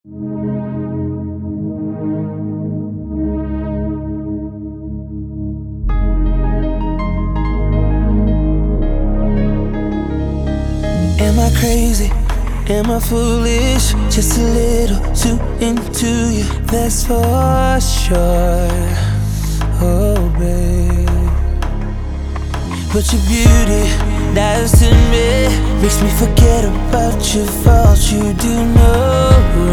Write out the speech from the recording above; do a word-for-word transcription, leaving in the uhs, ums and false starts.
Am I crazy? Am I foolish? Just a little too into you, that's for sure. Oh babe, but your beauty dies in me, makes me forget about your faults. You do know